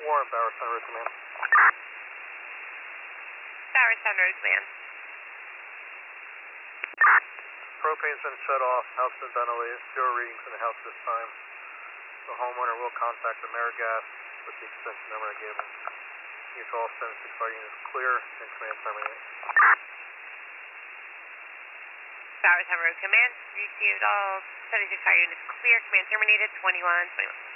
Warren, Bowers Center Road Command. Bowers Center Road Command. Propane's been shut off, house been ventilated, 0 readings in the house this time. The homeowner will contact AmeriGas with the extension number I gave him. Mutual all 76 fire units clear and command terminate. Bowers Center Road Command, received all 76 fire units clear, command terminated, 2121.